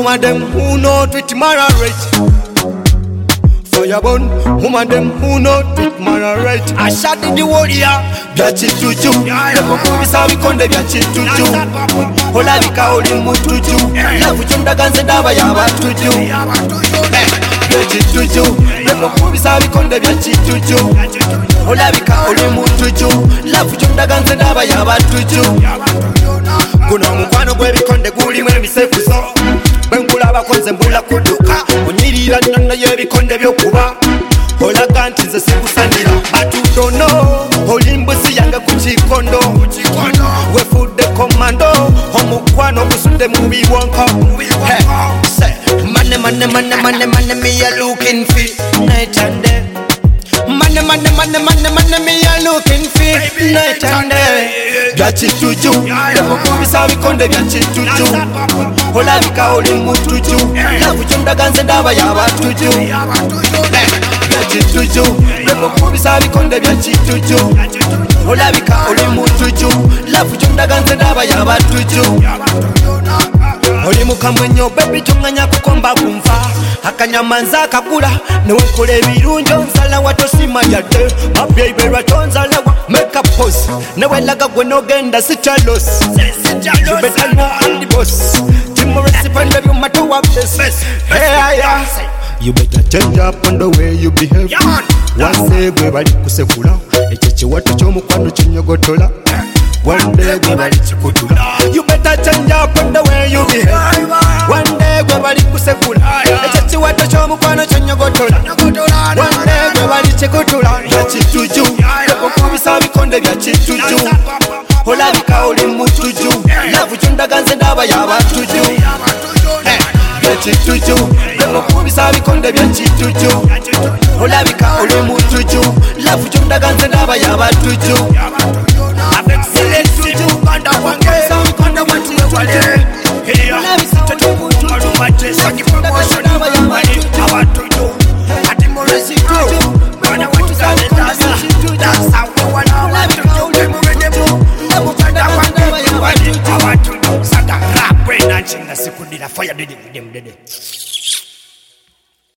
woman them who know treat Mara right. Fire burn, woman them who know treat Mara right. I shot in the warrior, byachi tuju. Lepo kubisa bikonde byachi tuju. Hola bika oli mutuju. Lavu chunda ganze ndaba yaba tuju. Byachi tuju. Lepo kubisa bikonde byachi tuju. Hola bika oli mutuju. Lavu chunda ganze ndaba yaba tuju. Guno mukwano gwebikonde gulimu emisefuzo. Bwenkulaba konze mbula kuduka. Onyirira nnono y'ebikonde by'okuba. Olaga nti nze sikusanira. But you don't know. Oli mbuzi yange ku kikondo. Wefudde komando. Omukwano gusudde mu biwonko. Money me a looking for night and day. Money me a looking for night and day. Byachi tuju. Lepo kubisa bikonde byachi tuju. Hola bika oli mutuju. Lavu chunda ganze ndaba yaba tuju. Byachi tuju. Lepo kubisa bikonde byachi tuju. Hola bika oli mutuju. Lavu chunda ganze ndaba yaba tuju. Oli mukamwe nnyo baby tonganya kukomba kunfa. Akanyamanza akagula newekola ebirungi onsala watosima yadde. Mabyeibe lwatonzalawa make a pose. Newelaga gwe nogenda sichalos. You better know I'm the boss. Timorous if I love you matter what this. Hey, you better change up on the way you behave. One gwe bali kusekula. Ekyo kiwato ky'omukwano kinyogotola. One day gwe bali kikutula. You better change up on the way you behave. One day gwe bali kusekula. Ekyo kiwato ky'omukwano kinyogotola. One day gwe bali kikutula. Byachi tuju. Lepo kubisa bikonde byachi tuju. Hola bika oli mutuju. Lavu chunda ganze ndaba yaba tuju. Byachi tuju. Lepo kubisa bikonde byachi tuju. Hola bika oli mutuju. Lavu chunda ganze ndaba yaba tuju. Fire did it.